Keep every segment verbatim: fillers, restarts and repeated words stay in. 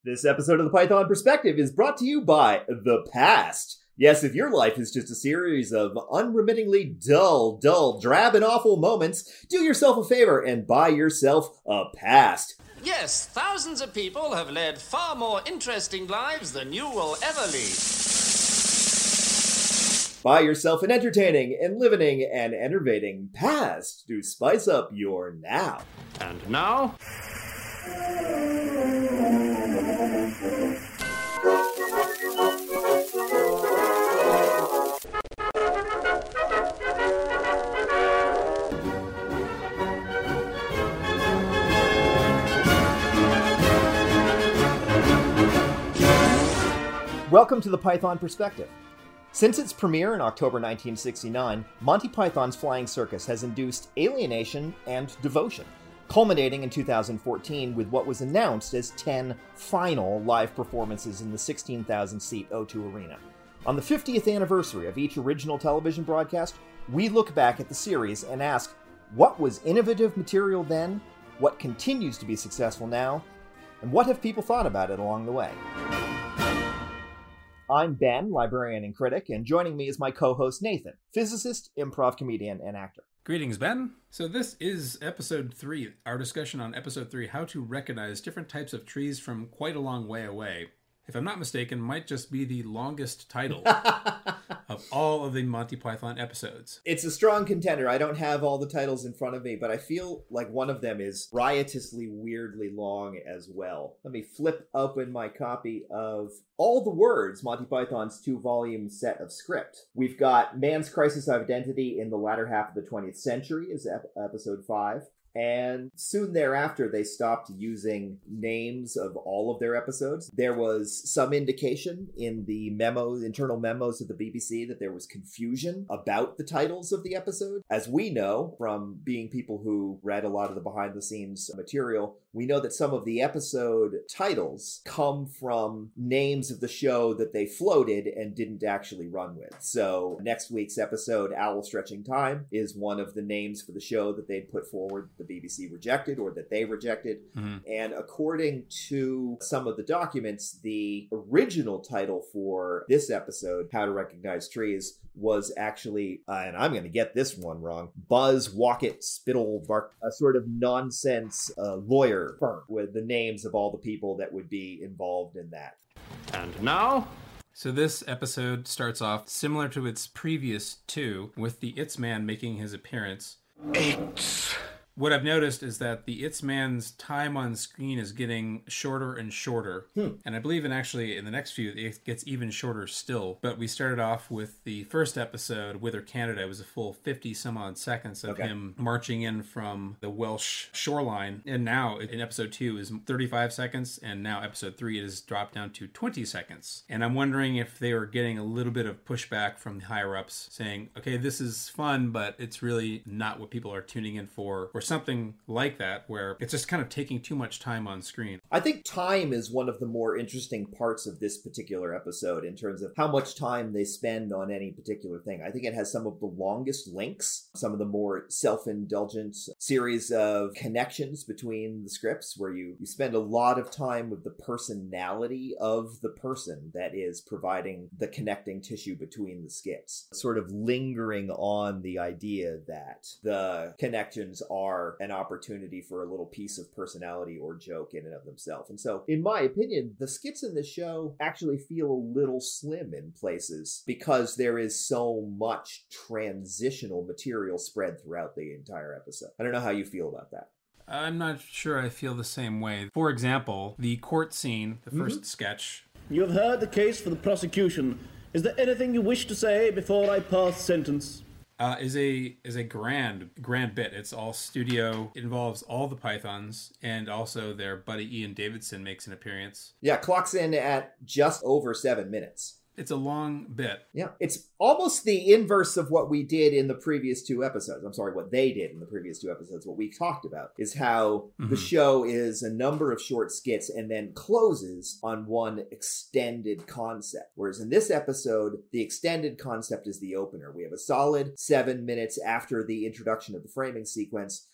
This episode of the Python Perspective is brought to you by The Past. Yes, if your life is just a series of unremittingly dull, dull, drab, and awful moments, do yourself a favor and buy yourself a past. Yes, thousands of people have led far more interesting lives than you will ever lead. Buy yourself an entertaining, enlivening, and enervating past to spice up your now. And now... Welcome to the Python Perspective. Since its premiere in October nineteen sixty-nine, Monty Python's Flying Circus has induced alienation and devotion, culminating in two thousand fourteen with what was announced as ten final live performances in the sixteen thousand seat O two Arena. On the fiftieth anniversary of each original television broadcast, we look back at the series and ask, what was innovative material then, what continues to be successful now, and what have people thought about it along the way? I'm Ben, librarian and critic, and joining me is my co-host Nathan, physicist, improv comedian, and actor. Greetings, Ben. So this is episode three, our discussion on episode three, how to recognize different types of trees from quite a long way away. If I'm not mistaken, might just be the longest title of all of the Monty Python episodes. It's a strong contender. I don't have all the titles in front of me, but I feel like one of them is riotously weirdly long as well. Let me flip open my copy of All the Words, Monty Python's two-volume set of script. We've got Man's Crisis of Identity in the latter half of the twentieth century is ep- episode five. And soon thereafter, they stopped using names of all of their episodes. There was some indication in the memos, internal memos of the B B C, that there was confusion about the titles of the episode. As we know from being people who read a lot of the behind-the-scenes material, we know that some of the episode titles come from names of the show that they floated and didn't actually run with. So next week's episode, Owl Stretching Time, is one of the names for the show that they put forward. The B B C rejected, or that they rejected. Mm-hmm. And according to some of the documents, the original title for this episode, How to Recognize Trees, was actually, uh, and I'm going to get this one wrong, Buzz Wocket Spittle Bark, a sort of nonsense uh, lawyer firm with the names of all the people that would be involved in that. And now... So this episode starts off similar to its previous two, with the It's Man making his appearance. It's... What I've noticed is that the It's Man's time on screen is getting shorter and shorter. Hmm. And I believe in actually in the next few, it gets even shorter still. But we started off with the first episode, Wither Canada. It was a full fifty some odd seconds of okay. him marching in from the Welsh shoreline. And now in episode two is thirty-five seconds. And now episode three is dropped down to twenty seconds. And I'm wondering if they were getting a little bit of pushback from the higher ups saying, okay, this is fun, but it's really not what people are tuning in for. Or something like that, where it's just kind of taking too much time on screen. I think time is one of the more interesting parts of this particular episode in terms of how much time they spend on any particular thing. I think it has some of the longest links, some of the more self-indulgent series of connections between the scripts, where you, you spend a lot of time with the personality of the person that is providing the connecting tissue between the skits, sort of lingering on the idea that the connections are an opportunity for a little piece of personality or joke in and of themselves. And so, in my opinion, the skits in this show actually feel a little slim in places because there is so much transitional material spread throughout the entire episode. I don't know how you feel about that. I'm not sure I feel the same way. For example, the court scene, the first mm-hmm. sketch. You have heard the case for the prosecution. Is there anything you wish to say before I pass sentence? Uh, is a is a grand grand bit. It's all studio. It involves all the Pythons, and also their buddy Ian Davidson makes an appearance. Yeah, clocks in at just over seven minutes. It's a long bit. Yeah, it's almost the inverse of what we did in the previous two episodes. I'm sorry, what they did in the previous two episodes. What we talked about is how mm-hmm. the show is a number of short skits and then closes on one extended concept. Whereas in this episode, the extended concept is the opener. We have a solid seven minutes after the introduction of the framing sequence.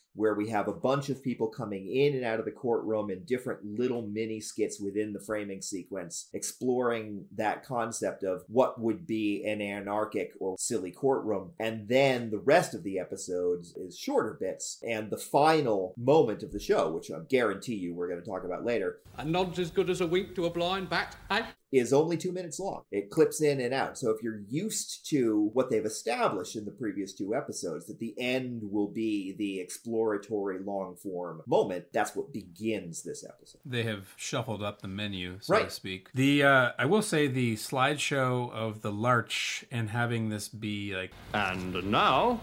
where we have a bunch of people coming in and out of the courtroom in different little mini skits within the framing sequence, exploring that concept of what would be an anarchic or silly courtroom. And then the rest of the episodes is shorter bits. And the final moment of the show, which I guarantee you we're going to talk about later, A nod's as good as a wink to a blind bat, eh? is only two minutes long. It clips in and out. So if you're used to what they've established in the previous two episodes, that the end will be the exploratory long-form moment, that's what begins this episode. They have shuffled up the menu, so Right. to speak. The uh, I will say the slideshow of the Larch and having this be like And now,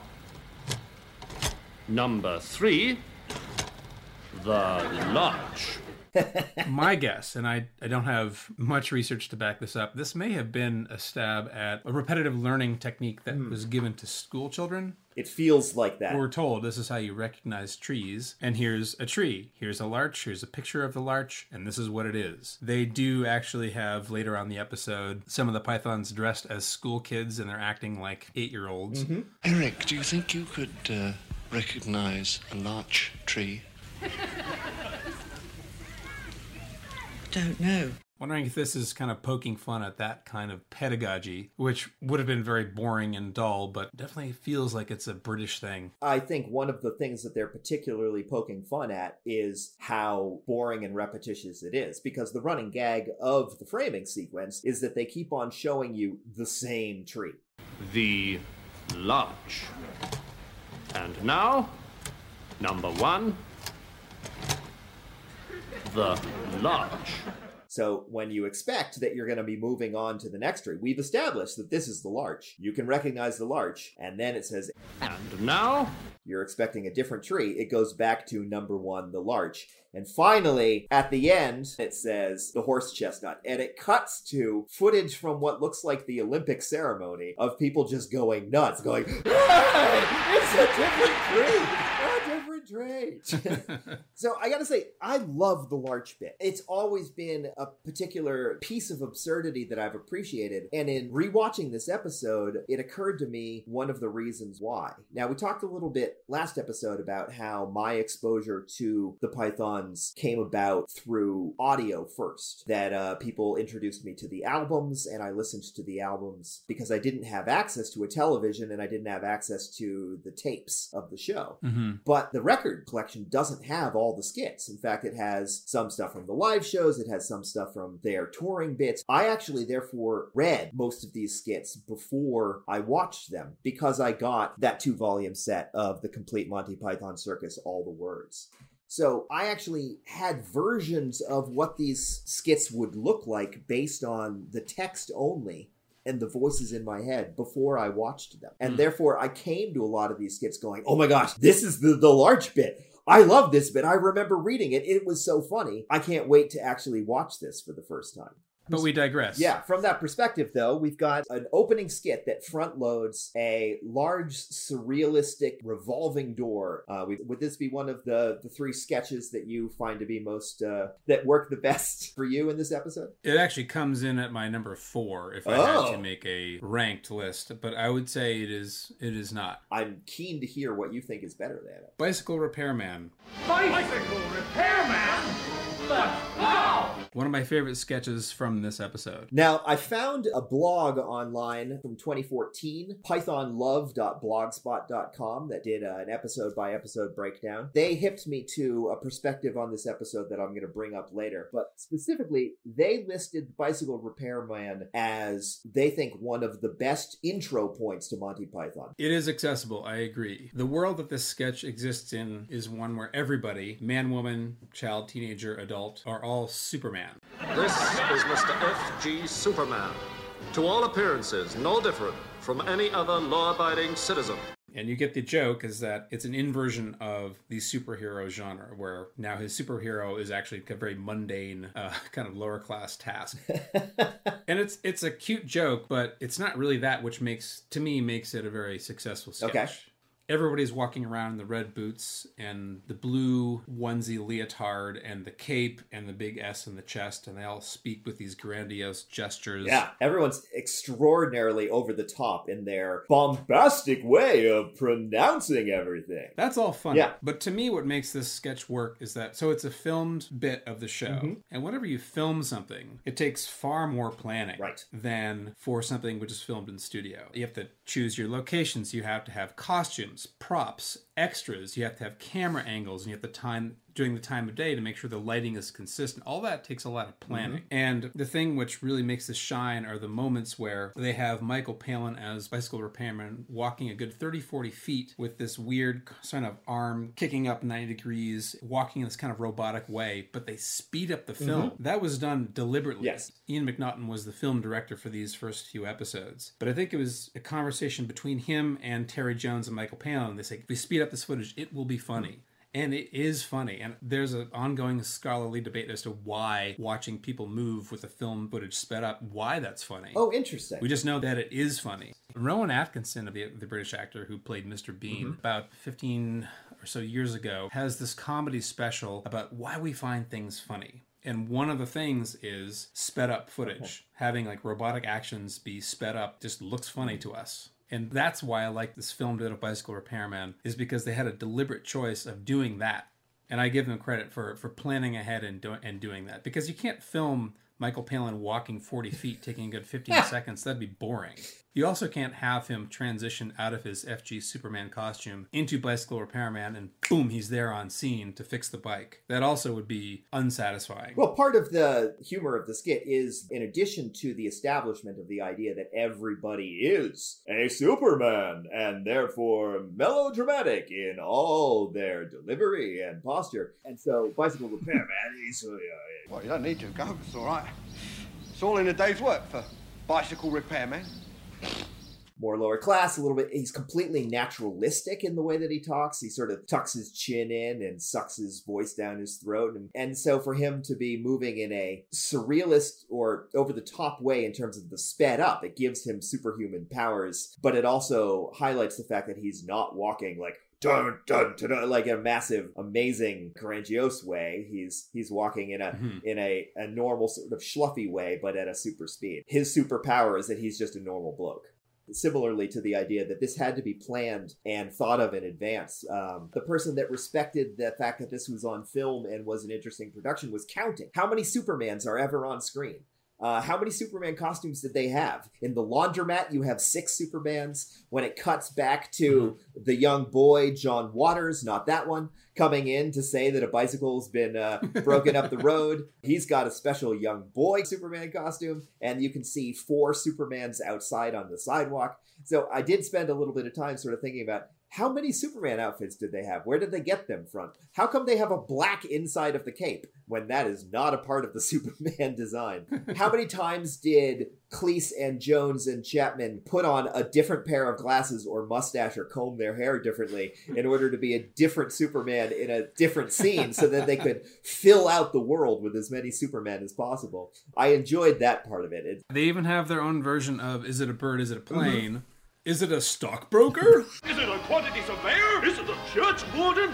number three, the Larch. my guess, and I, I don't have much research to back this up, this may have been a stab at a repetitive learning technique that was given to school children. It feels like that. We're told this is how you recognize trees, and here's a tree, here's a larch, here's a picture of the larch, and this is what it is. They do actually have, later on the episode, some of the pythons dressed as school kids, and they're acting like eight-year-olds. Mm-hmm. Eric, do you think you could uh, recognize a larch tree? Don't know. Wondering if this is kind of poking fun at that kind of pedagogy, which would have been very boring and dull, but definitely feels like it's a British thing. I think one of the things that they're particularly poking fun at is how boring and repetitious it is, because the running gag of the framing sequence is that they keep on showing you the same tree. The Larch. And now, number one, the Larch. So when you expect that you're going to be moving on to the next tree, we've established that this is the larch. You can recognize the larch, and then it says, And now, you're expecting a different tree. It goes back to number one, the larch. And finally, at the end, it says the horse chestnut. And it cuts to footage from what looks like the Olympic ceremony of people just going nuts, going, hey, it's a different tree! A different tree! So I gotta say, I love the larch bit. It's always been a particular piece of absurdity that I've appreciated. And in rewatching this episode, it occurred to me one of the reasons why. Now, we talked a little bit last episode about how my exposure to the Pythons came about through audio first. That uh, people introduced me to the albums, and I listened to the albums because I didn't have access to a television and I didn't have access to the tapes of the show. Mm-hmm. But the record collection doesn't have all the skits. In fact, it has some stuff from the live shows, it has some stuff from their touring bits. I actually, therefore, read most of these skits before I watched them because I got that two-volume set of the complete Monty Python Circus, All the Words. So I actually had versions of what these skits would look like based on the text only and the voices in my head before I watched them. And mm. therefore, I came to a lot of these skits going, oh my gosh, this is the, the larch bit. I love this bit. I remember reading it. It was so funny. I can't wait to actually watch this for the first time. But we digress. Yeah, from that perspective, though, we've got an opening skit that front loads a large, surrealistic, revolving door. Uh, we, would this be one of the, the three sketches that you find to be most, uh, that work the best for you in this episode? It actually comes in at my number four if I Oh. had to make a ranked list, but I would say it is it is not. I'm keen to hear what you think is better than it. Bicycle Repairman. Bicycle Repairman? But how? One of my favorite sketches from this episode. Now, I found a blog online from twenty fourteen, python love dot blogspot dot com, that did uh, an episode-by-episode breakdown. They hipped me to a perspective on this episode that I'm going to bring up later. But specifically, they listed Bicycle Repairman as, they think, one of the best intro points to Monty Python. It is accessible, I agree. The world that this sketch exists in is one where everybody, man, woman, child, teenager, adult, are all Superman. This is Mister F G Superman. To all appearances, no different from any other law-abiding citizen. And you get the joke is that it's an inversion of the superhero genre, where now his superhero is actually a very mundane, uh, kind of lower class task. And it's it's a cute joke, but it's not really that, which makes, to me, makes it a very successful sketch. Okay. everybody's walking around in the red boots and the blue onesie leotard and the cape and the big S in the chest, and they all speak with these grandiose gestures. Yeah, everyone's extraordinarily over the top in their bombastic way of pronouncing everything. That's all funny. Yeah. But to me, what makes this sketch work is that, so it's a filmed bit of the show. Mm-hmm. And whenever you film something, it takes far more planning Right. than for something which is filmed in studio. You have to choose your locations. You have to have costumes, props, extras. You have to have camera angles, and you have to time during the time of day to make sure the lighting is consistent. All that takes a lot of planning. Mm-hmm. And the thing which really makes this shine are the moments where they have Michael Palin as bicycle repairman walking a good thirty, forty feet with this weird kind of arm kicking up ninety degrees, walking in this kind of robotic way, but they speed up the film. Mm-hmm. That was done deliberately. Yes. Ian McNaughton was the film director for these first few episodes. But I think it was a conversation between him and Terry Jones and Michael Palin. They say, if we speed up this footage, it will be funny. Mm-hmm. And it is funny. And there's an ongoing scholarly debate as to why watching people move with the film footage sped up, why that's funny. Oh, interesting. We just know that it is funny. Rowan Atkinson, the, the British actor who played Mister Bean, mm-hmm. about fifteen or so years ago, has this comedy special about why we find things funny. And one of the things is sped up footage. Okay. Having like robotic actions be sped up just looks funny to us. And that's why I like this film bit of Bicycle Repairman, is because they had a deliberate choice of doing that. And I give them credit for, for planning ahead and, do, and doing that. Because you can't film Michael Palin walking forty feet, taking a good fifteen seconds. That'd be boring. You also can't have him transition out of his F G Superman costume into Bicycle Repairman and boom, he's there on scene to fix the bike. That also would be unsatisfying. Well, part of the humor of the skit is, in addition to the establishment of the idea that everybody is a Superman and therefore melodramatic in all their delivery and posture. And so Bicycle Repairman, he's... Uh, well, you don't need to go. It's all right. It's all in a day's work for Bicycle Repairman. More lower class, a little bit. He's completely naturalistic in the way that he talks. He sort of tucks his chin in and sucks his voice down his throat. And, and so for him to be moving in a surrealist or over-the-top way in terms of the sped up, it gives him superhuman powers. But it also highlights the fact that he's not walking like dun dun dun, dun like a massive, amazing, grandiose way. He's he's walking in a mm-hmm. in a, a normal sort of schluffy way, but at a super speed. His superpower is that he's just a normal bloke. Similarly to the idea that this had to be planned and thought of in advance. Um, the person that respected the fact that this was on film and was an interesting production was counting. How many Supermans are ever on screen? Uh, how many Superman costumes did they have? In the laundromat, you have six Supermans. When it cuts back to the young boy, John Waters, not that one, coming in to say that a bicycle's been uh, broken up the road, he's got a special young boy Superman costume, and you can see four Supermans outside on the sidewalk. So I did spend a little bit of time sort of thinking about, how many Superman outfits did they have? Where did they get them from? How come they have a black inside of the cape when that is not a part of the Superman design? How many times did Cleese and Jones and Chapman put on a different pair of glasses or mustache or comb their hair differently in order to be a different Superman in a different scene so that they could fill out the world with as many Supermen as possible? I enjoyed that part of it. it they even have their own version of, is it a bird, is it a plane? Mm-hmm. Is it a stockbroker? Is it a quantity surveyor? Is it a church warden?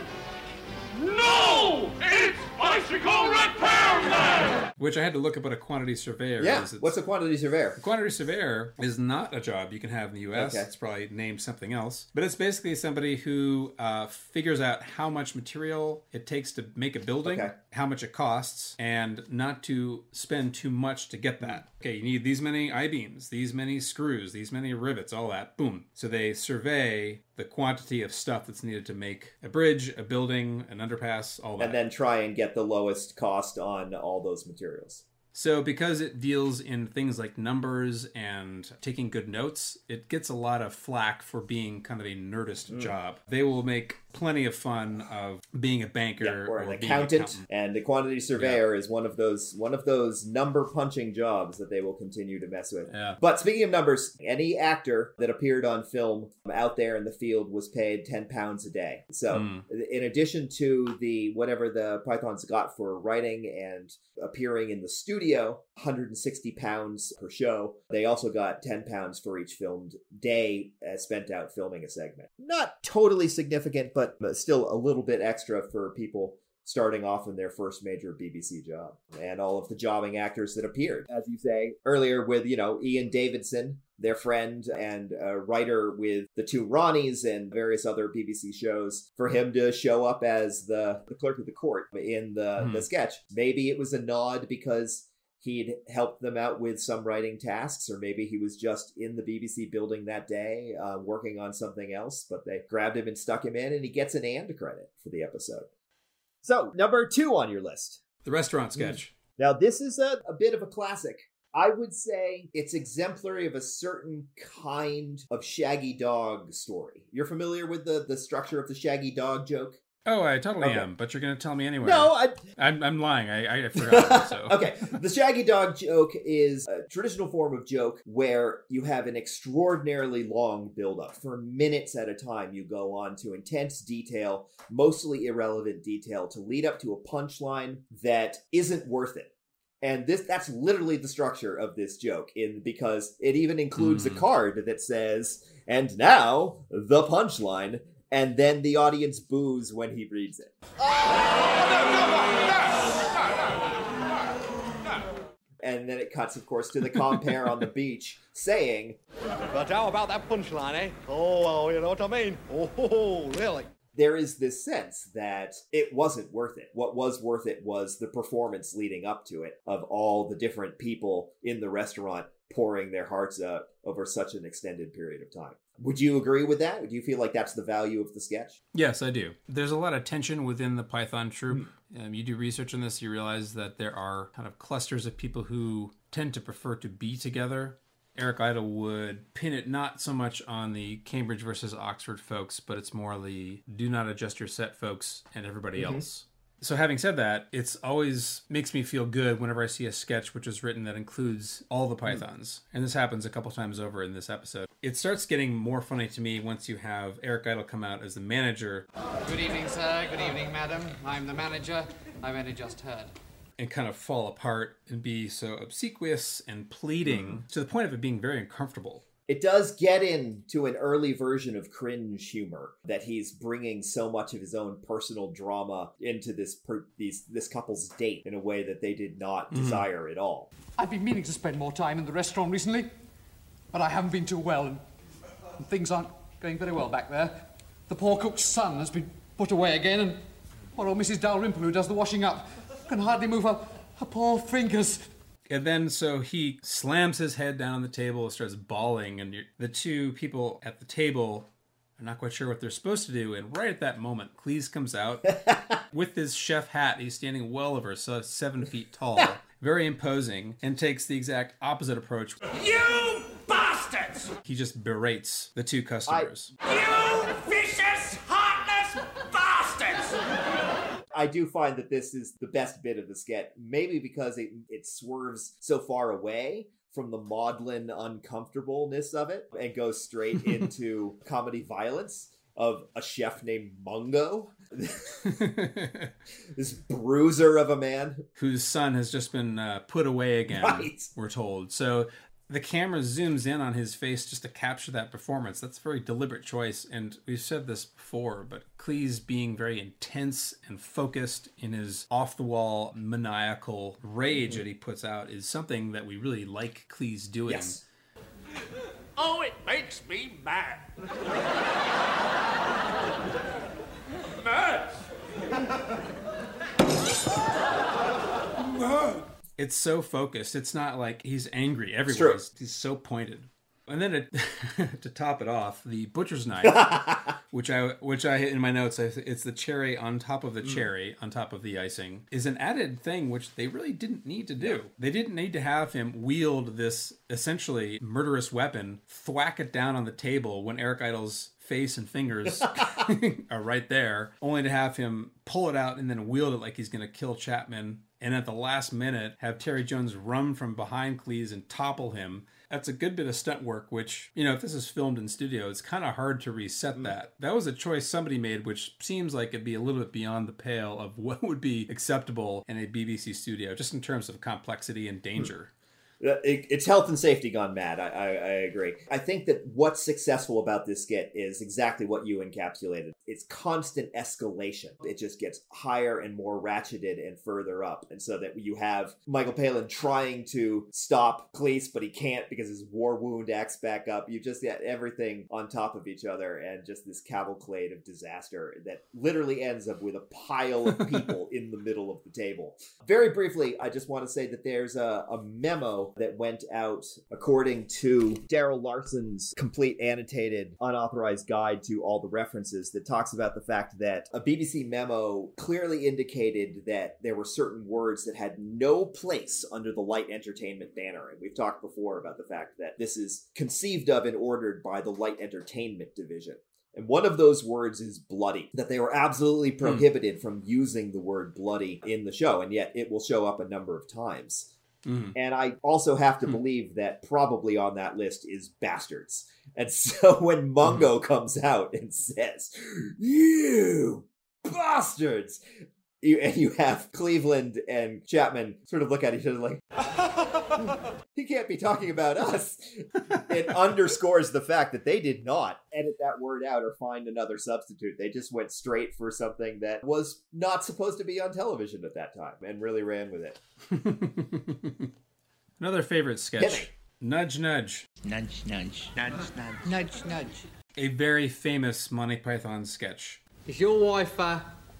No! It's Bicycle Repairman! Which I had to look up what a quantity surveyor yeah. is. Yeah, what's a quantity surveyor? A quantity surveyor is not a job you can have in the U S. Okay. It's probably named something else. But it's basically somebody who uh, figures out how much material it takes to make a building, okay. how much it costs, and not to spend too much to get that. Okay, you need these many I-beams, these many screws, these many rivets, all that. Boom. So they survey the quantity of stuff that's needed to make a bridge, a building, an underpass, all that. And then try and get the lowest cost on all those materials. So because it deals in things like numbers and taking good notes, it gets a lot of flack for being kind of a nerdist mm. job. They will make plenty of fun of being a banker yeah, or, or an being accountant, an accountant. And the quantity surveyor yeah. is one of those one of those number punching jobs that they will continue to mess with. Yeah. But speaking of numbers, any actor that appeared on film out there in the field was paid ten pounds a day. So mm. in addition to the whatever the Pythons got for writing and appearing in the studio, studio, one hundred sixty pounds per show. They also got ten pounds for each filmed day uh, spent out filming a segment. Not totally significant, but still a little bit extra for people starting off in their first major B B C job. And all of the jobbing actors that appeared, as you say earlier, with, you know, Ian Davidson, their friend and a writer with The Two Ronnies and various other B B C shows, for him to show up as the, the clerk of the court in the, mm. the sketch. Maybe it was a nod because he'd helped them out with some writing tasks, or maybe he was just in the B B C building that day, uh, working on something else, but they grabbed him and stuck him in, and he gets an and credit for the episode. So, number two on your list. The restaurant sketch. Now, this is a, a bit of a classic. I would say it's exemplary of a certain kind of Shaggy Dog story. You're familiar with the, the structure of the Shaggy Dog joke? Oh, I totally okay. am, but you're going to tell me anyway. No, I... I'm, I'm lying. I, I forgot. So. Okay. The Shaggy Dog joke is a traditional form of joke where you have an extraordinarily long build-up. For minutes at a time, you go on to intense detail, mostly irrelevant detail, to lead up to a punchline that isn't worth it. And this that's literally the structure of this joke, in because it even includes mm. a card that says, "And now, the punchline," and then the audience boos when he reads it. And then it cuts, of course, to the compere on the beach saying, "But how about that punchline, eh? Oh, well, you know what I mean? Oh, really?" There is this sense that it wasn't worth it. What was worth it was the performance leading up to it of all the different people in the restaurant pouring their hearts out over such an extended period of time. Would you agree with that? Do you feel like that's the value of the sketch? Yes, I do. There's a lot of tension within the Python troupe. Mm. Um, you do research on this, you realize that there are kind of clusters of people who tend to prefer to be together. Eric Idle would pin it not so much on the Cambridge versus Oxford folks, but it's more the do not adjust your set folks and everybody mm-hmm. else. So having said that, it's always makes me feel good whenever I see a sketch which is written that includes all the Pythons. Mm. And this happens a couple times over in this episode. It starts getting more funny to me once you have Eric Idle come out as the manager. Good evening, sir. Good evening, madam. I'm the manager. I've only just heard. And kind of fall apart and be so obsequious and pleading mm. to the point of it being very uncomfortable. It does get into an early version of cringe humor, that he's bringing so much of his own personal drama into this per- these, this couple's date in a way that they did not mm. desire at all. I've been meaning to spend more time in the restaurant recently, but I haven't been too well, and, and things aren't going very well back there. The poor cook's son has been put away again, and poor old Missus Dalrymple, who does the washing up, can hardly move her, her poor fingers. And then so he slams his head down on the table and starts bawling, and you're, the two people at the table are not quite sure what they're supposed to do. And right at that moment, Cleese comes out with his chef hat. He's standing well over so seven feet tall, very imposing, and takes the exact opposite approach. You bastards! He just berates the two customers. I... You vicious, heartless bastards! I do find that this is the best bit of the sketch, maybe because it, it swerves so far away from the maudlin uncomfortableness of it and goes straight into comedy violence of a chef named Mungo. This bruiser of a man. Whose son has just been uh, put away again, right. We're told. So the camera zooms in on his face just to capture that performance. That's a very deliberate choice, and we've said this before, but Cleese being very intense and focused in his off-the-wall maniacal rage mm-hmm. that he puts out is something that we really like Cleese doing. Yes. Oh, it makes me mad. Mad. Mad. It's so focused. It's not like he's angry everywhere. He's, he's so pointed. And then it, to top it off, the butcher's knife, which I which I in my notes, I, it's the cherry on top of the mm. cherry on top of the icing, is an added thing which they really didn't need to do. They didn't need to have him wield this essentially murderous weapon, thwack it down on the table when Eric Idle's face and fingers are right there, only to have him pull it out and then wield it like he's going to kill Chapman and at the last minute have Terry Jones run from behind Cleese and topple him. That's a good bit of stunt work, which, you know, if this is filmed in studio, it's kind of hard to reset mm. that. That was a choice somebody made, which seems like it'd be a little bit beyond the pale of what would be acceptable in a B B C studio, just in terms of complexity and danger. Mm. It's health and safety gone mad. I, I, I agree. I think that what's successful about this skit is exactly what you encapsulated. It's constant escalation. It just gets higher and more ratcheted and further up. And so that you have Michael Palin trying to stop Cleese, but he can't because his war wound acts back up. You just get everything on top of each other and just this cavalcade of disaster that literally ends up with a pile of people in the middle of the table. Very briefly, I just want to say that there's a, a memo that went out according to Daryl Larson's complete annotated unauthorized guide to all the references that talks about the fact that a B B C memo clearly indicated that there were certain words that had no place under the Light Entertainment banner. And we've talked before about the fact that this is conceived of and ordered by the Light Entertainment division. And one of those words is bloody, that they were absolutely prohibited mm. from using the word bloody in the show, and yet it will show up a number of times. Mm. And I also have to mm. believe that probably on that list is bastards. And so when Mungo mm. comes out and says, "You bastards," you, and you have Cleveland and Chapman sort of look at each other like, he can't be talking about us. It underscores the fact that they did not edit that word out or find another substitute. They just went straight for something that was not supposed to be on television at that time and really ran with it. Another favorite sketch. Nudge, nudge. Nudge, nudge. Nudge, nudge. Nudge, nudge. A very famous Monty Python sketch. Is your wife uh,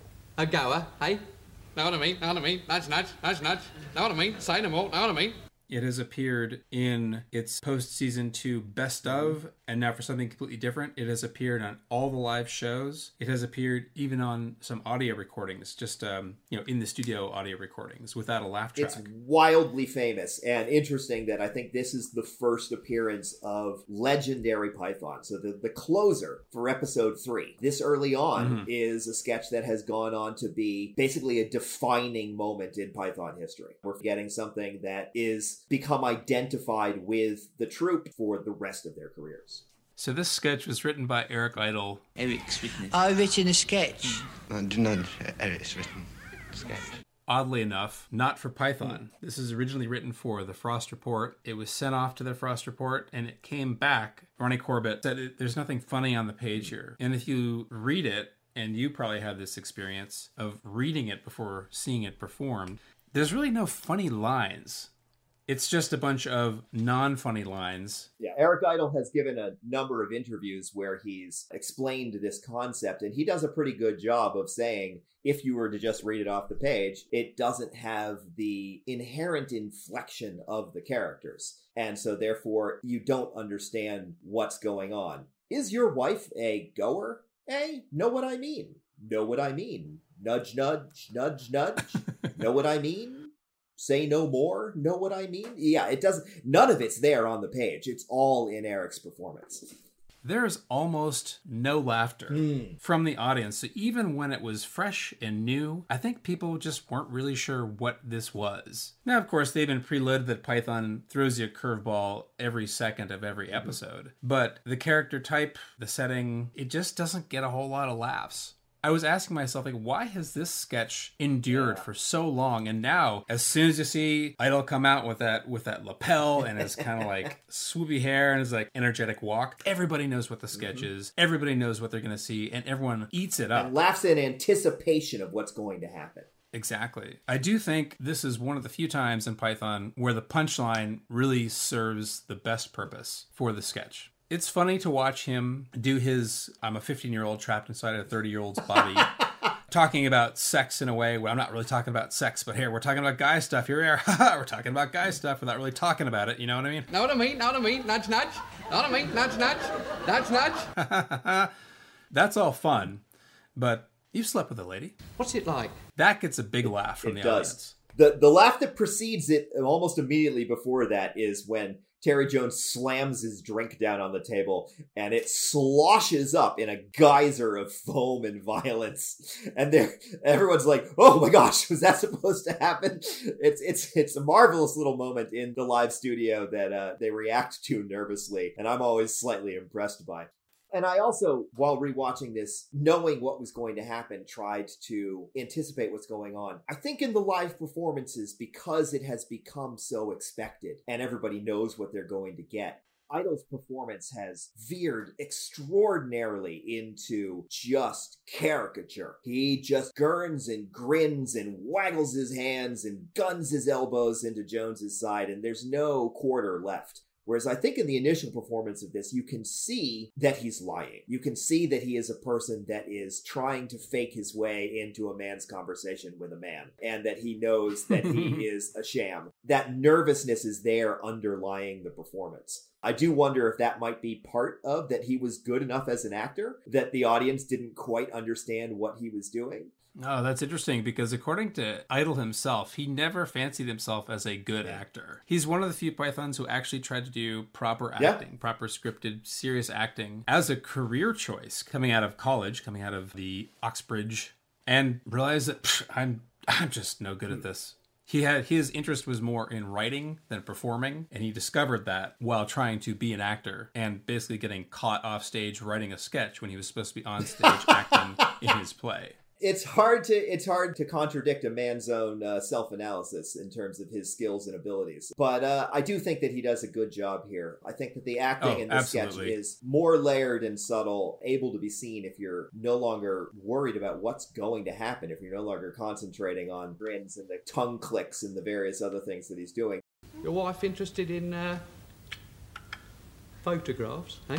a goer, hey? Know what I mean? Know what I mean? Nudge, nudge, nudge, nudge. Know what I mean? Say no more. Know what I mean? It has appeared in its post-season two best of, and now for something completely different, it has appeared on all the live shows. It has appeared even on some audio recordings, just, um, you know, in the studio audio recordings without a laugh track. It's wildly famous and interesting that I think this is the first appearance of legendary Python. So the, the closer for episode three, this early on, mm-hmm. is a sketch that has gone on to be basically a defining moment in Python history. We're getting something that is become identified with the troupe for the rest of their careers. So this sketch was written by Eric Idle. Eric's written it. I've written a sketch. No, no, Eric's written a sketch. Oddly enough, not for Python. This is originally written for the Frost Report. It was sent off to the Frost Report, and it came back. Ronnie Corbett said, "There's nothing funny on the page here." And if you read it, and you probably have this experience of reading it before seeing it performed, there's really no funny lines. It's just a bunch of non-funny lines. Yeah, Eric Idle has given a number of interviews where he's explained this concept, and he does a pretty good job of saying, if you were to just read it off the page, it doesn't have the inherent inflection of the characters. And so therefore, you don't understand what's going on. Is your wife a goer? Eh? Know what I mean. Know what I mean. Nudge, nudge, nudge, nudge. Know what I mean? Say no more. Know what I mean? Yeah, it doesn't. None of it's there on the page. It's all in Eric's performance. There's almost no laughter mm. from the audience. So even when it was fresh and new, I think people just weren't really sure what this was. Now, of course, they've been preloaded that Python throws you a curveball every second of every episode. Mm-hmm. But the character type, the setting, it just doesn't get a whole lot of laughs. I was asking myself, like, why has this sketch endured yeah. for so long? And now, as soon as you see Idle come out with that with that lapel and his kind of like swoopy hair and his like energetic walk, everybody knows what the sketch mm-hmm. is. Everybody knows what they're going to see, and everyone eats it up. And laughs in anticipation of what's going to happen. Exactly. I do think this is one of the few times in Python where the punchline really serves the best purpose for the sketch. It's funny to watch him do his, I'm a fifteen-year-old trapped inside a thirty-year-old's body, talking about sex in a way where I'm not really talking about sex, but here, we're talking about guy stuff. Here we are. We're talking about guy stuff. We're not really talking about it. You know what I mean? Know what I mean? Know what I mean? Nudge, nudge. Know what I mean? Nudge, nudge. Nudge, nudge. That's all fun, but you slept with a lady. What's it like? That gets a big laugh from it the does. audience. The the laugh that precedes it almost immediately before that is when Terry Jones slams his drink down on the table and it sloshes up in a geyser of foam and violence. And there, everyone's like, "Oh my gosh, was that supposed to happen?" It's it's it's a marvelous little moment in the live studio that uh, they react to nervously, and I'm always slightly impressed by. And I also, while rewatching this, knowing what was going to happen, tried to anticipate what's going on. I think in the live performances, because it has become so expected and everybody knows what they're going to get, Idol's performance has veered extraordinarily into just caricature. He just gurns and grins and waggles his hands and guns his elbows into Jones's side, and there's no quarter left. Whereas I think in the initial performance of this, you can see that he's lying. You can see that he is a person that is trying to fake his way into a man's conversation with a man, and that he knows that he is a sham. That nervousness is there underlying the performance. I do wonder if that might be part of that he was good enough as an actor, that the audience didn't quite understand what he was doing. Oh, that's interesting, because according to Idol himself, he never fancied himself as a good actor. He's one of the few Pythons who actually tried to do proper acting, yeah. proper scripted, serious acting as a career choice coming out of college, coming out of the Oxbridge, and realized that pff, I'm I'm just no good at this. He had his interest was more in writing than performing, and he discovered that while trying to be an actor and basically getting caught off stage writing a sketch when he was supposed to be on stage acting in his play. It's hard to it's hard to contradict a man's own uh, self-analysis in terms of his skills and abilities. But uh, I do think that he does a good job here. I think that the acting oh, in this absolutely. sketch is more layered and subtle, able to be seen if you're no longer worried about what's going to happen, if you're no longer concentrating on grins and the tongue clicks and the various other things that he's doing. Your wife interested in uh, photographs, eh?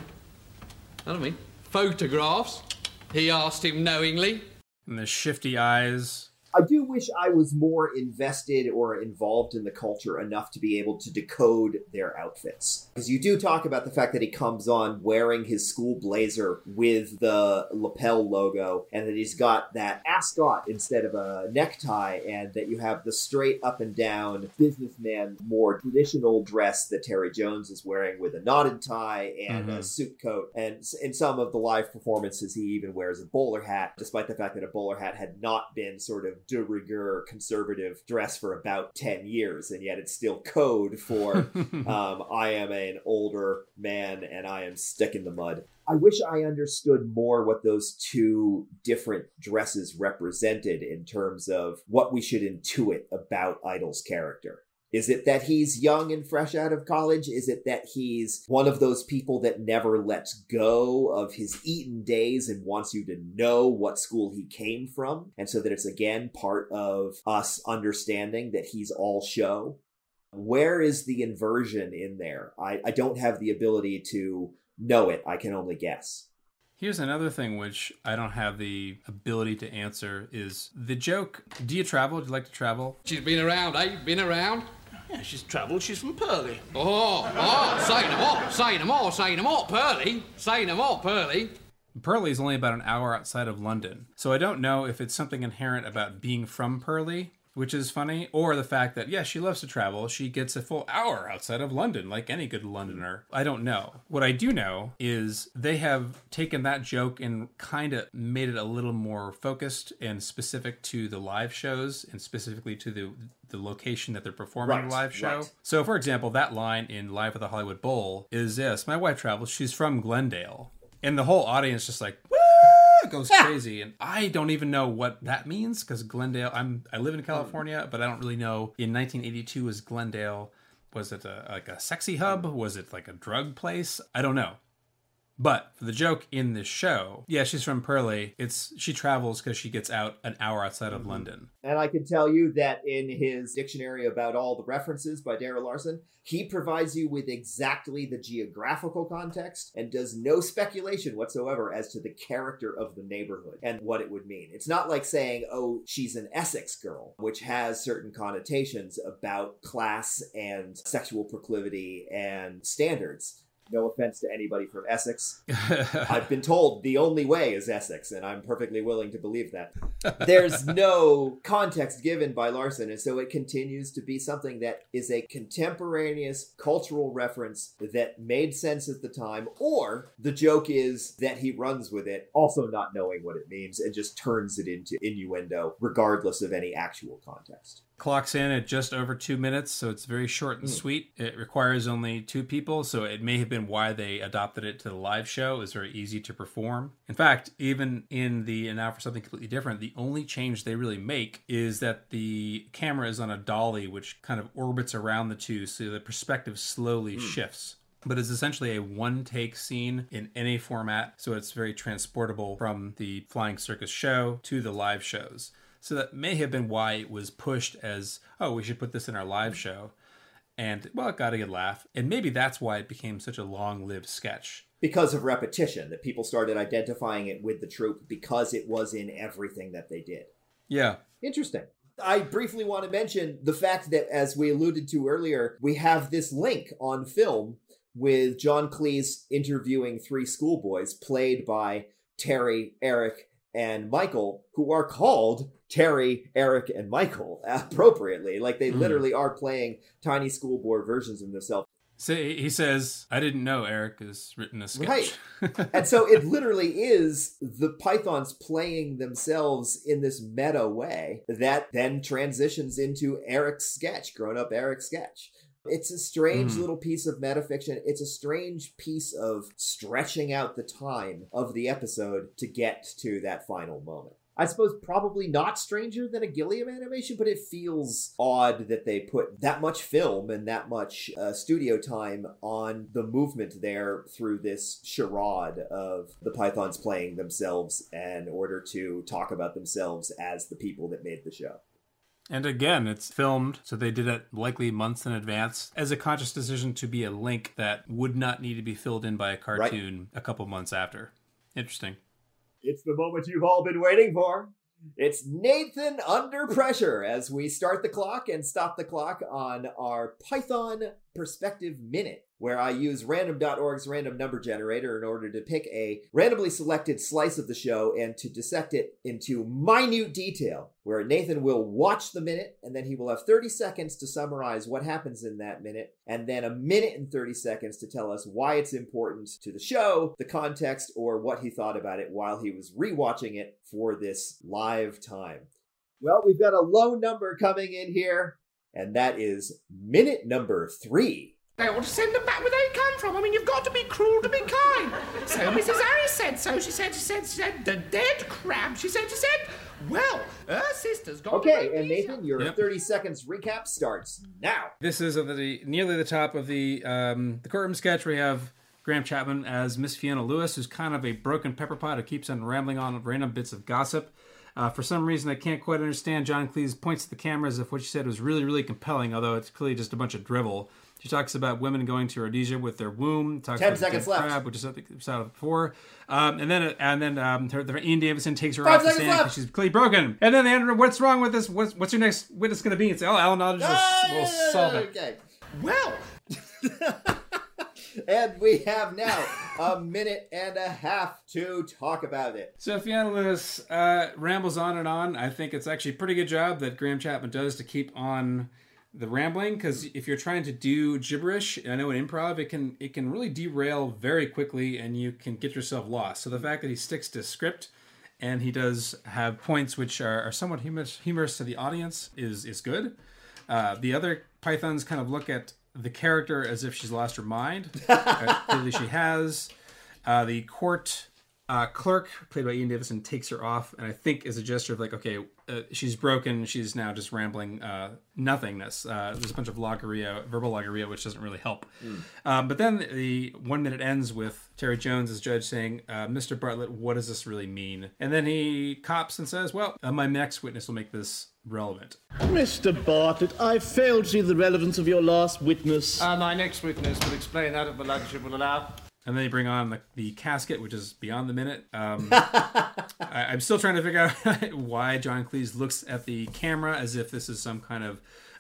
I don't mean photographs. He asked him knowingly. And the shifty eyes. I do wish I was more invested or involved in the culture enough to be able to decode their outfits. Because you do talk about the fact that he comes on wearing his school blazer with the lapel logo, and that he's got that ascot instead of a necktie, and that you have the straight up and down businessman, more traditional dress that Terry Jones is wearing with a knotted tie and mm-hmm. a suit coat. And in some of the live performances, he even wears a bowler hat, despite the fact that a bowler hat had not been sort of de rigueur conservative dress for about ten years, and yet it's still code for um, I am an older man and I am stuck in the mud. I wish I understood more what those two different dresses represented in terms of what we should intuit about Idol's character. Is it that he's young and fresh out of college? Is it that he's one of those people that never lets go of his Eton days and wants you to know what school he came from? And so that it's, again, part of us understanding that he's all show? Where is the inversion in there? I, I don't have the ability to know it. I can only guess. Here's another thing which I don't have the ability to answer is the joke. Do you travel? Do you like to travel? She's been around, eh? Been around? Yeah, she's travelled. She's from Purley. Oh, oh, say no more, say no more, say no more, Purley. Say no more, Purley. Purley is only about an hour outside of London. So I don't know if it's something inherent about being from Purley, which is funny, or the fact that, yeah, she loves to travel. She gets a full hour outside of London, like any good Londoner. I don't know. What I do know is they have taken that joke and kind of made it a little more focused and specific to the live shows, and specifically to the the location that they're performing right, the live show. Right. So, for example, that line in Live at the Hollywood Bowl is, yes, my wife travels. She's from Glendale. And the whole audience just like, woo! Goes crazy, and I don't even know what that means, because Glendale, I'm I live in California, but I don't really know. In nineteen eighty-two, was Glendale, was it a, like a sexy hub? Was it like a drug place? I don't know. But for the joke in this show, yeah, she's from Purley. It's she travels because she gets out an hour outside of mm-hmm. London. And I can tell you that in his dictionary about all the references by Daryl Larson, he provides you with exactly the geographical context and does no speculation whatsoever as to the character of the neighborhood and what it would mean. It's not like saying, oh, she's an Essex girl, which has certain connotations about class and sexual proclivity and standards. No offense to anybody from Essex. I've been told the only way is Essex, and I'm perfectly willing to believe that. There's no context given by Larson, and so it continues to be something that is a contemporaneous cultural reference that made sense at the time, or the joke is that he runs with it, also not knowing what it means, and just turns it into innuendo, regardless of any actual context. Clocks in at just over two minutes, so it's very short and mm. sweet. It requires only two people, so it may have been why they adopted it to the live show. It was very easy to perform. In fact, even in the And Now for Something Completely Different, the only change they really make is that the camera is on a dolly, which kind of orbits around the two, so the perspective slowly mm. shifts. But it's essentially a one-take scene in any format, so it's very transportable from the Flying Circus show to the live shows. So that may have been why it was pushed as, oh, we should put this in our live show. And, well, it got a good laugh. And maybe that's why it became such a long-lived sketch. Because of repetition, that people started identifying it with the troupe because it was in everything that they did. Yeah. Interesting. I briefly want to mention the fact that, as we alluded to earlier, we have this link on film with John Cleese interviewing three schoolboys played by Terry, Eric, and Michael, who are called Terry, Eric, and Michael appropriately. Like, they mm. literally are playing tiny schoolboy versions of themselves. So he says, I didn't know Eric has written a sketch. Right. And so it literally is the Pythons playing themselves in this meta way that then transitions into Eric's sketch, grown-up Eric's sketch. It's a strange mm. little piece of metafiction. It's a strange piece of stretching out the time of the episode to get to that final moment. I suppose probably not stranger than a Gilliam animation, but it feels odd that they put that much film and that much uh, studio time on the movement there through this charade of the Pythons playing themselves in order to talk about themselves as the people that made the show. And again, it's filmed, so they did it likely months in advance as a conscious decision to be a link that would not need to be filled in by a cartoon right. a couple months after. Interesting. It's the moment you've all been waiting for. It's Nathan Under Pressure as we start the clock and stop the clock on our Python Perspective Minute, where I use random dot org's random number generator in order to pick a randomly selected slice of the show and to dissect it into minute detail, where Nathan will watch the minute and then he will have thirty seconds to summarize what happens in that minute, and then a minute and thirty seconds to tell us why it's important to the show, the context, or what he thought about it while he was rewatching it for this live time. Well, we've got a low number coming in here, and that is minute number three. They ought to send them back where they come from. I mean, you've got to be cruel to be kind. So Missus Harris said so. She said, she said, she said, the dead crab. She said, she said, well, her sister's got Okay, and Nathan, your yep. thirty seconds recap starts now. This is at the nearly the top of the um, the courtroom sketch. We have Graham Chapman as Miss Fiona Lewis, who's kind of a broken pepper pot who keeps on rambling on random bits of gossip. Uh, for some reason, I can't quite understand. John Cleese points to the camera as if what she said was really, really compelling, although it's clearly just a bunch of drivel. She talks about women going to Rhodesia with their womb. Talks Ten about seconds left. Crab, which is something we saw before. Um, and then, and then um, her, her, Ian Davison takes her Five off the stand because she's clearly broken. And then they ask her, what's wrong with this? What's, what's your next witness going to be? And say, oh, Alan Aldridge will, will solve it. Okay. Well. And we have now a minute and a half to talk about it. So Fiona Lewis uh, rambles on and on. I think it's actually a pretty good job that Graham Chapman does to keep on the rambling, because if you're trying to do gibberish, I know in improv, it can it can really derail very quickly and you can get yourself lost. So the fact that he sticks to script and he does have points which are, are somewhat humorous, humorous to the audience is, is good. Uh, the other Pythons kind of look at the character as if she's lost her mind. uh, clearly she has. Uh, the court uh, clerk, played by Ian Davison, takes her off, and I think as a gesture of like, okay, uh, she's broken, she's now just rambling uh, nothingness. Uh, there's a bunch of logorrhea, verbal logorrhea, which doesn't really help. Mm. Um, but then the one minute ends with Terry Jones as judge saying, uh, Mister Bartlett, what does this really mean? And then he cops and says, well, uh, my next witness will make this relevant. Mister Bartlett, I fail to see the relevance of your last witness. Uh, my next witness will explain that if the ladyship will allow. And then you bring on the, the casket, which is beyond the minute. Um, I, I'm still trying to figure out why John Cleese looks at the camera as if this is some kind of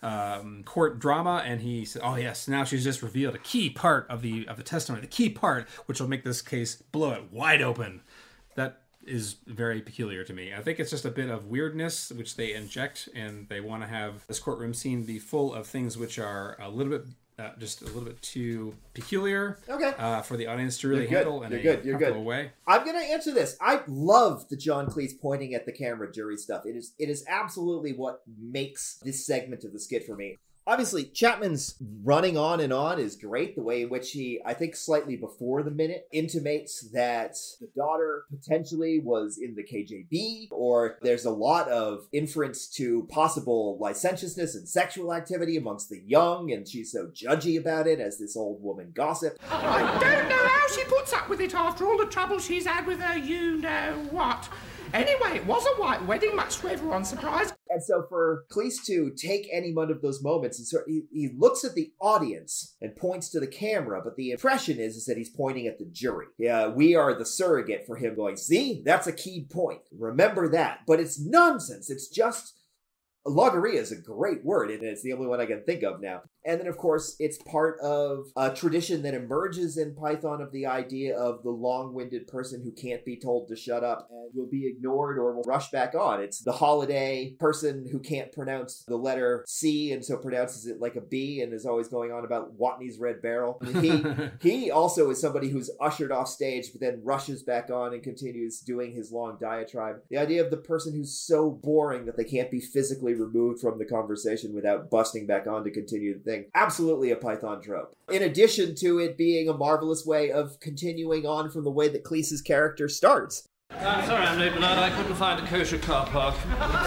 um, court drama, and he said, oh yes, now she's just revealed a key part of the of the testimony, the key part which will make this case blow it wide open. That is very peculiar to me. I think it's just a bit of weirdness which they inject, and they want to have this courtroom scene be full of things which are a little bit uh, just a little bit too peculiar okay. uh, for the audience to really You're handle good. in You're a good. You're comfortable good. way. I'm gonna answer this. I love the John Cleese pointing at the camera jury stuff. It is it is absolutely what makes this segment of the skit for me. Obviously, Chapman's running on and on is great. The way in which he, I think slightly before the minute, intimates that the daughter potentially was in the K J B, or there's a lot of inference to possible licentiousness and sexual activity amongst the young, and she's so judgy about it as this old woman gossip. I don't know how she puts up with it after all the trouble she's had with her you-know-what. Anyway, it was a white wedding, much to everyone's surprise. And so for Cleese to take any one of those moments, and sort he, he looks at the audience and points to the camera, but the impression is, is that he's pointing at the jury. Yeah, we are the surrogate for him going, see, that's a key point. Remember that. But it's nonsense. It's just... Logorrhea is a great word, and it's the only one I can think of now. And then, of course, it's part of a tradition that emerges in Python of the idea of the long-winded person who can't be told to shut up and will be ignored or will rush back on. It's the holiday person who can't pronounce the letter C and so pronounces it like a B and is always going on about Watney's Red Barrel. He, he also is somebody who's ushered off stage but then rushes back on and continues doing his long diatribe. The idea of the person who's so boring that they can't be physically removed from the conversation without busting back on to continue the thing. Absolutely a Python trope. In addition to it being a marvelous way of continuing on from the way that Cleese's character starts. I'm sorry, I'm late, Bernard. I couldn't find a kosher car park.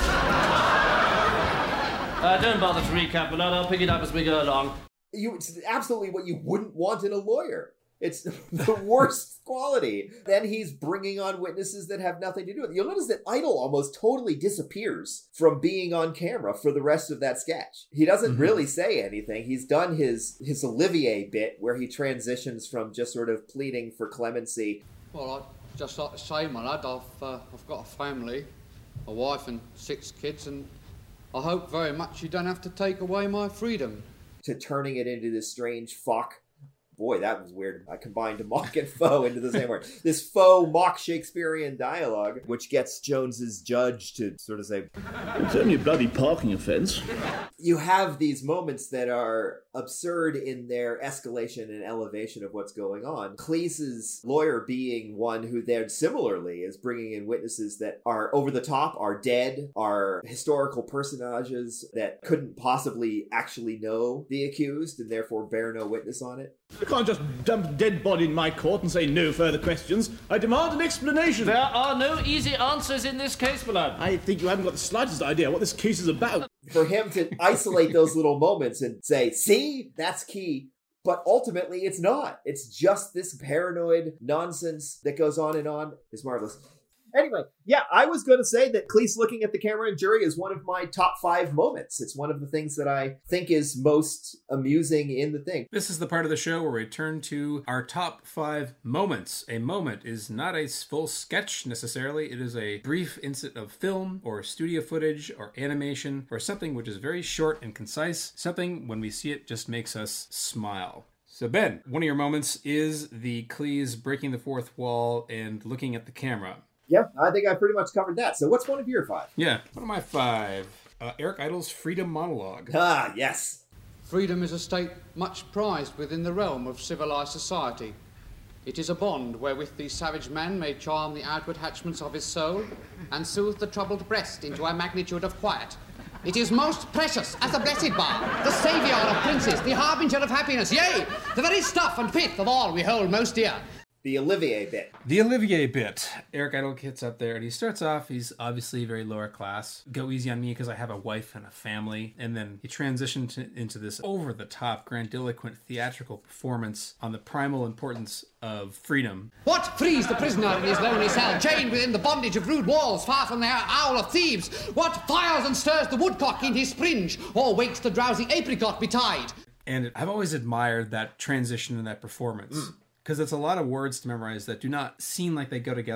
uh, don't bother to recap, Bernard. I'll pick it up as we go along. You, it's absolutely what you wouldn't want in a lawyer. It's the worst quality. Then he's bringing on witnesses that have nothing to do with it. You'll notice that Idol almost totally disappears from being on camera for the rest of that sketch. He doesn't mm-hmm. really say anything. He's done his, his Olivier bit where he transitions from just sort of pleading for clemency. Well, I'd just like to say, my lad, I've, uh, I've got a family, a wife and six kids, and I hope very much you don't have to take away my freedom. To turning it into this strange fuck. Boy, that was weird. I combined mock and faux into the same word. This faux mock Shakespearean dialogue, which gets Jones's judge to sort of say, it's only a bloody parking offence. You have these moments that are absurd in their escalation and elevation of what's going on. Cleese's lawyer being one who then similarly is bringing in witnesses that are over the top, are dead, are historical personages that couldn't possibly actually know the accused and therefore bear no witness on it. You can't just dump a dead body in my court and say no further questions. I demand an explanation. There are no easy answers in this case, Bernard. I think you haven't got the slightest idea what this case is about. For him to isolate those little moments and say, see, that's key. But ultimately, it's not. It's just this paranoid nonsense that goes on and on. It's marvelous. Anyway, yeah, I was going to say that Cleese looking at the camera and jury is one of my top five moments. It's one of the things that I think is most amusing in the thing. This is the part of the show where we turn to our top five moments. A moment is not a full sketch necessarily. It is a brief instant of film or studio footage or animation or something which is very short and concise. Something, when we see it, just makes us smile. So Ben, one of your moments is the Cleese breaking the fourth wall and looking at the camera. Yeah, I think I pretty much covered that. So what's one of your five? Yeah, one of my five. Uh, Eric Idle's Freedom Monologue. Ah, yes. Freedom is a state much prized within the realm of civilized society. It is a bond wherewith the savage man may charm the outward hatchments of his soul and soothe the troubled breast into a magnitude of quiet. It is most precious as a blessed bar, the saviour of princes, the harbinger of happiness, yea, the very stuff and pith of all we hold most dear. The Olivier bit. The Olivier bit. Eric Idle gets up there and he starts off, he's obviously very lower class. Go easy on me because I have a wife and a family. And then he transitioned to, into this over-the-top, grandiloquent theatrical performance on the primal importance of freedom. What frees the prisoner in his lonely cell, chained within the bondage of rude walls, far from the owl of thieves? What fires and stirs the woodcock in his springe, or wakes the drowsy apricot betide? And I've always admired that transition and that performance. Mm. Because it's a lot of words to memorize that do not seem like they go together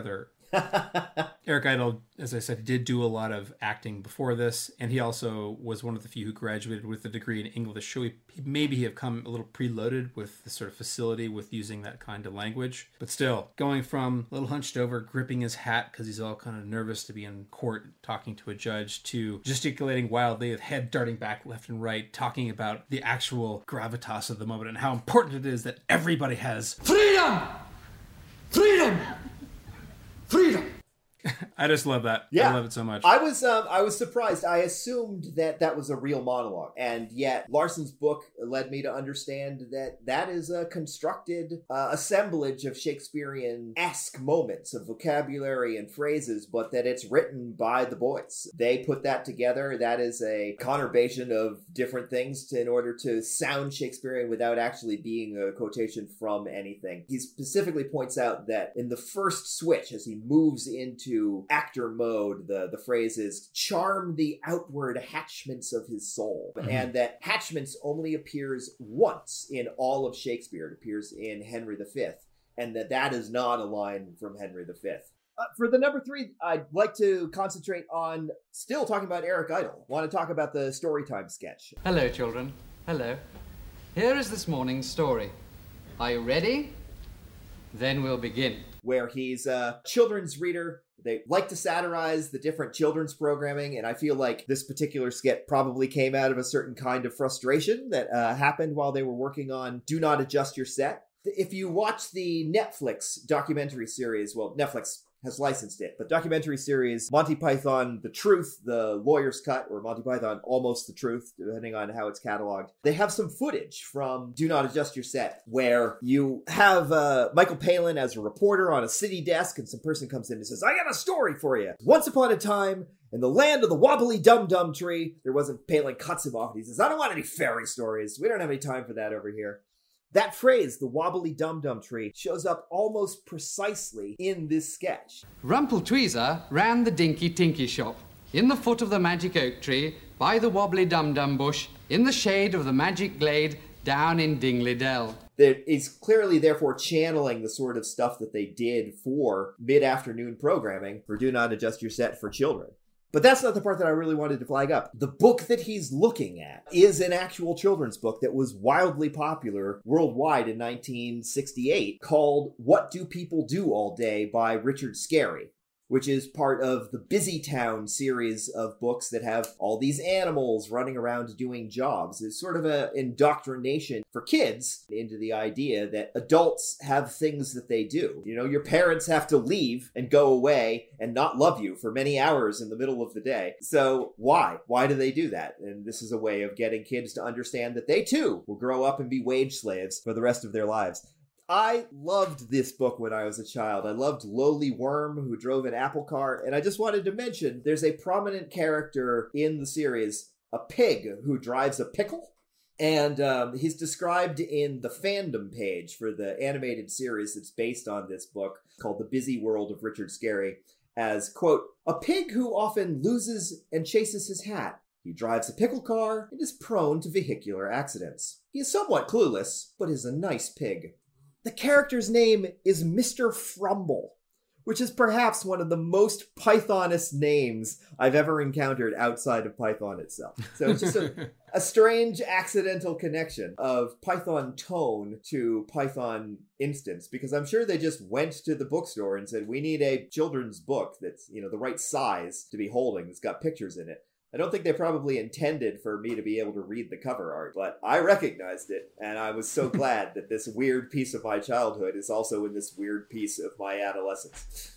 Eric Idle, as I said, did do a lot of acting before this, and he also was one of the few who graduated with a degree in English. So he, he maybe he have come a little preloaded with the sort of facility with using that kind of language. But still, going from a little hunched over, gripping his hat because he's all kind of nervous to be in court talking to a judge, to gesticulating wildly, with head darting back left and right, talking about the actual gravitas of the moment and how important it is that everybody has freedom! Freedom! Freedom! I just love that. Yeah. I love it so much. I was um, I was surprised. I assumed that that was a real monologue, and yet Larson's book led me to understand that that is a constructed uh, assemblage of Shakespearean-esque moments of vocabulary and phrases, but that it's written by the boys. They put that together. That is a conurbation of different things to, in order to sound Shakespearean without actually being a quotation from anything. He specifically points out that in the first switch, as he moves into actor mode, the, the phrase is charm the outward hatchments of his soul. Mm-hmm. And that hatchments only appears once in all of Shakespeare. It appears in Henry the Fifth. And that that is not a line from Henry the Fifth. Uh, for the number three, I'd like to concentrate on still talking about Eric Idle. I want to talk about the Storytime sketch. Hello, children. Hello. Here is this morning's story. Are you ready? Then we'll begin. Where he's a children's reader. They like to satirize the different children's programming, and I feel like this particular skit probably came out of a certain kind of frustration that uh, happened while they were working on Do Not Adjust Your Set. If you watch the Netflix documentary series, well, Netflix has licensed it, but documentary series Monty Python The Truth, the lawyer's cut, or Monty Python Almost the Truth, depending on how it's cataloged. They have some footage from Do Not Adjust Your Set, where you have uh, Michael Palin as a reporter on a city desk, and some person comes in and says, I got a story for you. Once upon a time, in the land of the wobbly dum-dum tree, there wasn't, Palin cuts him off, and he says, I don't want any fairy stories. We don't have any time for that over here. That phrase, the wobbly dum-dum tree, shows up almost precisely in this sketch. Rumpeltweezer ran the Dinky Tinky shop, in the foot of the magic oak tree, by the wobbly dum-dum bush, in the shade of the magic glade, down in Dingley Dell. That is clearly, therefore, channeling the sort of stuff that they did for mid-afternoon programming for Do Not Adjust Your Set for children. But that's not the part that I really wanted to flag up. The book that he's looking at is an actual children's book that was wildly popular worldwide in nineteen sixty-eight called What Do People Do All Day by Richard Scarry, which is part of the Busy Town series of books that have all these animals running around doing jobs. It's sort of an indoctrination for kids into the idea that adults have things that they do. You know, your parents have to leave and go away and not love you for many hours in the middle of the day. So why? Why do they do that? And this is a way of getting kids to understand that they too will grow up and be wage slaves for the rest of their lives. I loved this book when I was a child. I loved Lowly Worm, who drove an apple cart. And I just wanted to mention, there's a prominent character in the series, a pig who drives a pickle. And um, he's described in the fandom page for the animated series that's based on this book, called The Busy World of Richard Scarry, as, quote, a pig who often loses and chases his hat. He drives a pickle car and is prone to vehicular accidents. He is somewhat clueless, but is a nice pig. The character's name is Mister Frumble, which is perhaps one of the most Pythonist names I've ever encountered outside of Python itself. So it's just a, a strange accidental connection of Python tone to Python instance, because I'm sure they just went to the bookstore and said, we need a children's book that's, you know, the right size to be holding, that's got pictures in it. I don't think they probably intended for me to be able to read the cover art, but I recognized it, and I was so glad that this weird piece of my childhood is also in this weird piece of my adolescence.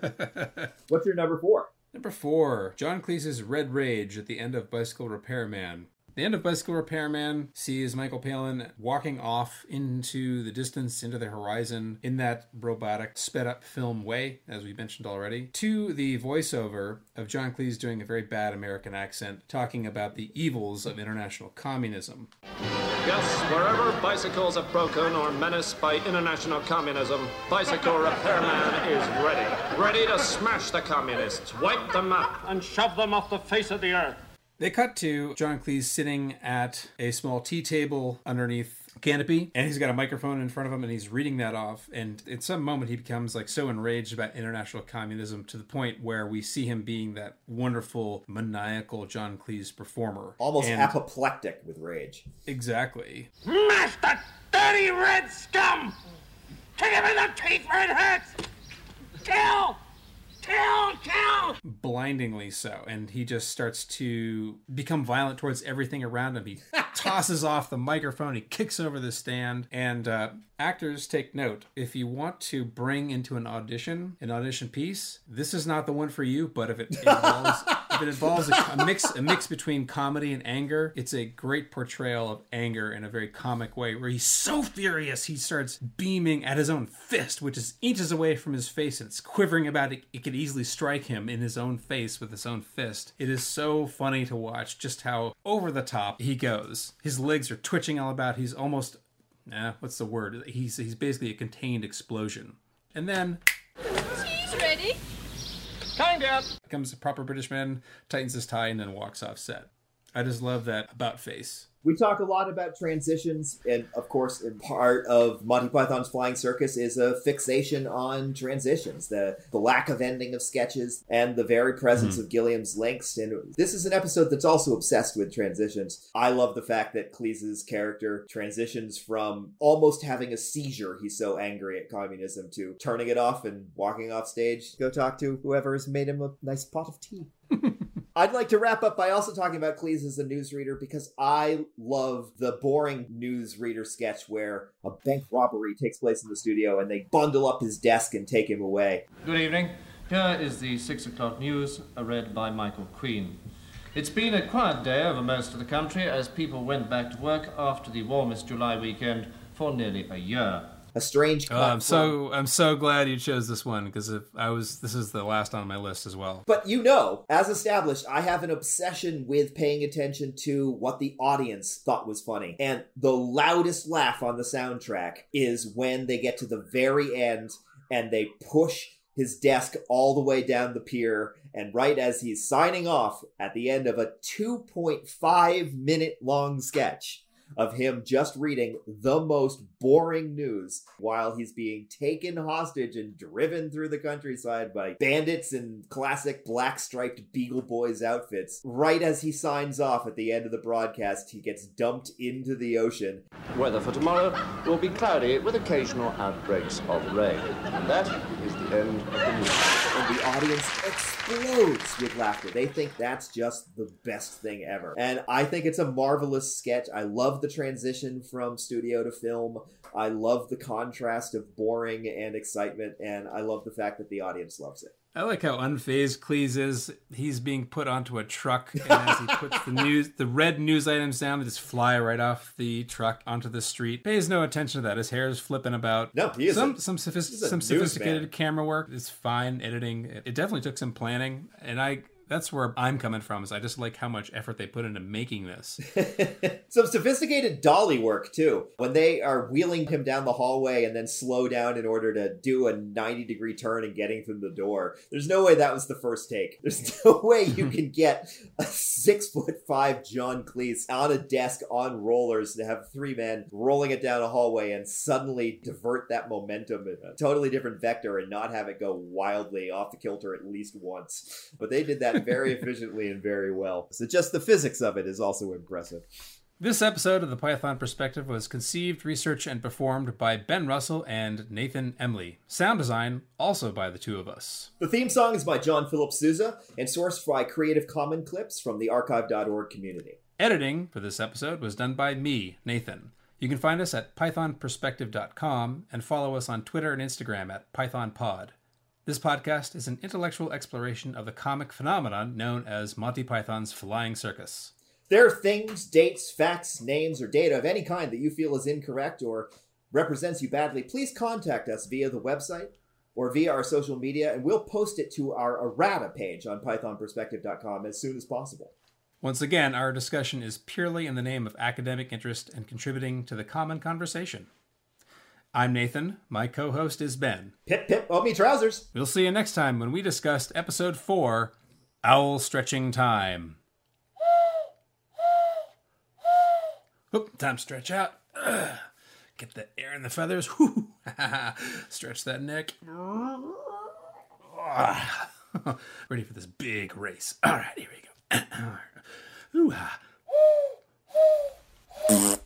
What's your number four? Number four, John Cleese's Red Rage at the end of Bicycle Repairman. The end of Bicycle Repairman sees Michael Palin walking off into the distance, into the horizon, in that robotic, sped-up film way, as we mentioned already, to the voiceover of John Cleese doing a very bad American accent, talking about the evils of international communism. Yes, wherever bicycles have broken or menaced by international communism, Bicycle Repairman is ready. Ready to smash the communists, wipe them out, and shove them off the face of the earth. They cut to John Cleese sitting at a small tea table underneath canopy, and he's got a microphone in front of him, and he's reading that off. And at some moment, he becomes like so enraged about international communism to the point where we see him being that wonderful, maniacal John Cleese performer. Almost and apoplectic with rage. Exactly. Master, dirty red scum! Kick him in the teeth where it hurts! Kill! Kill! Kill! Blindingly so. And he just starts to become violent towards everything around him. He tosses off the microphone. He kicks over the stand. And uh, actors, take note. If you want to bring into an audition, an audition piece, this is not the one for you. But if it involves, if it involves a, a mix a mix between comedy and anger, it's a great portrayal of anger in a very comic way, where he's so furious he starts beaming at his own fist, which is inches away from his face, and it's quivering about it. It could easily strike him in his own face with his own fist. It is so funny to watch just how over the top he goes. His legs are twitching all about. He's almost, eh, what's the word? He's he's basically a contained explosion. And then She's ready. Coming down comes a proper British man, tightens his tie, and then walks off set. I just love that about face. We talk a lot about transitions, and of course, part of Monty Python's Flying Circus is a fixation on transitions, the, the lack of ending of sketches, and the very presence mm-hmm. of Gilliam's links. And this is an episode that's also obsessed with transitions. I love the fact that Cleese's character transitions from almost having a seizure, he's so angry at communism, to turning it off and walking off stage to go talk to whoever has made him a nice pot of tea. I'd like to wrap up by also talking about Cleese as a newsreader, because I love the boring newsreader sketch where a bank robbery takes place in the studio and they bundle up his desk and take him away. Good evening. Here is the six o'clock news, read by Michael Queen. It's been a quiet day over most of the country as people went back to work after the warmest July weekend for nearly a year. A strange oh, I'm so I'm so glad you chose this one, because if I was this is the last on my list as well. But you know, as established, I have an obsession with paying attention to what the audience thought was funny. And the loudest laugh on the soundtrack is when they get to the very end and they push his desk all the way down the pier, and right as he's signing off at the end of a two point five minute long sketch of him just reading the most boring news while he's being taken hostage and driven through the countryside by bandits in classic black-striped Beagle Boys outfits. Right as he signs off at the end of the broadcast, he gets dumped into the ocean. Weather for tomorrow will be cloudy with occasional outbreaks of rain. And that is the end of the news. And the audience explodes with laughter. They think that's just the best thing ever. And I think it's a marvelous sketch. I love the transition from studio to film. I love the contrast of boring and excitement, and I love the fact that the audience loves it. I like how unfazed Cleese is. He's being put onto a truck, and as he puts the news, the red news items down, they just fly right off the truck onto the street. Pays no attention to that. His hair is flipping about. No, he is some a, some, sophist- some sophisticated camera work. It's fine editing. It, it definitely took some planning, and I. That's where I'm coming from, is I just like how much effort they put into making this. Some sophisticated dolly work, too. When they are wheeling him down the hallway and then slow down in order to do a ninety degree turn and getting through the door. There's no way that was the first take. There's no way you can get a six foot five John Cleese on a desk on rollers to have three men rolling it down a hallway and suddenly divert that momentum in a totally different vector and not have it go wildly off the kilter at least once. But they did that very efficiently and very well. So just the physics of it is also impressive. This episode of the Python Perspective was conceived, researched, and performed by Ben Russell and Nathan Emley. Sound design also by the two of us. The theme song is by John Philip Sousa and sourced by Creative Commons clips from the archive dot org community. Editing for this episode was done by me, Nathan. You can find us at python perspective dot com and follow us on Twitter and Instagram at pythonpod. This podcast is an intellectual exploration of the comic phenomenon known as Monty Python's Flying Circus. If there are things, dates, facts, names, or data of any kind that you feel is incorrect or represents you badly, please contact us via the website or via our social media, and we'll post it to our errata page on python perspective dot com as soon as possible. Once again, our discussion is purely in the name of academic interest and contributing to the common conversation. I'm Nathan. My co-host is Ben. Pip, pip, oh me trousers. We'll see you next time when we discuss episode four, Owl Stretching Time. Oop, time to stretch out. Ugh. Get the air in the feathers. Whew. Stretch that neck. Ready for this big race. All right, here we go. Ooh-ha.